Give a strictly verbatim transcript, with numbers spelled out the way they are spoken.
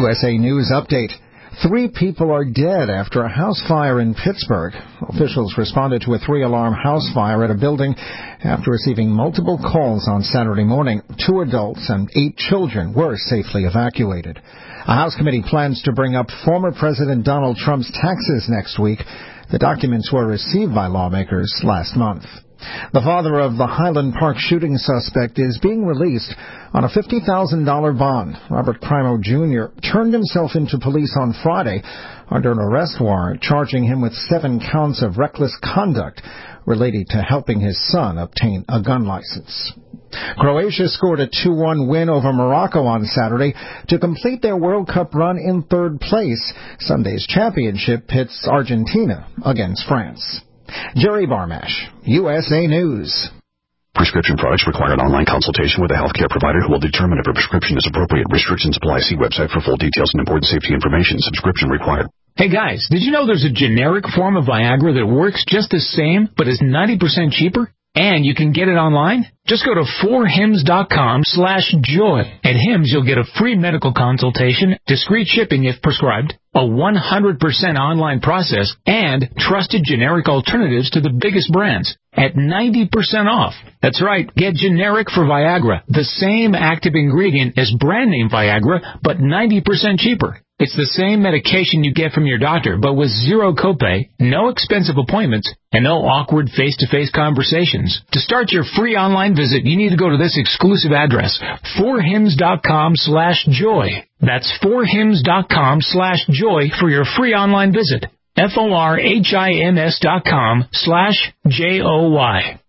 S A News Update. Three people are dead after a house fire in Pittsburgh. Officials responded to a three-alarm house fire at a building after receiving multiple calls on Saturday morning. Two adults and eight children were safely evacuated. A House committee plans to bring up former President Donald Trump's taxes next week. The documents were received by lawmakers last month. The father of the Highland Park shooting suspect is being released on a fifty thousand dollars bond. Robert Crimo Junior turned himself into police on Friday under an arrest warrant charging him with seven counts of reckless conduct related to helping his son obtain a gun license. Croatia scored a two one win over Morocco on Saturday to complete their World Cup run in third place. Sunday's championship pits Argentina against France. Jerry Barmash, U S A News. Prescription products require an online consultation with a healthcare provider who will determine if a prescription is appropriate. Restrictions apply. See website for full details and important safety information. Subscription required. Hey guys, did you know there's a generic form of Viagra that works just the same but is ninety percent cheaper? And you can get it online? Just go to four hims dot com slash joy. At Hims, you'll get a free medical consultation, discreet shipping if prescribed, a one hundred percent online process, and trusted generic alternatives to the biggest brands at ninety percent off. That's right, get generic for Viagra, the same active ingredient as brand name Viagra, but ninety percent cheaper. It's the same medication you get from your doctor, but with zero copay, no expensive appointments, and no awkward face-to-face conversations. To start your free online visit, you need to go to this exclusive address, four hims dot com slash joy. That's four hims dot com slash joy for your free online visit. F O R H I M S dot com slash J O Y.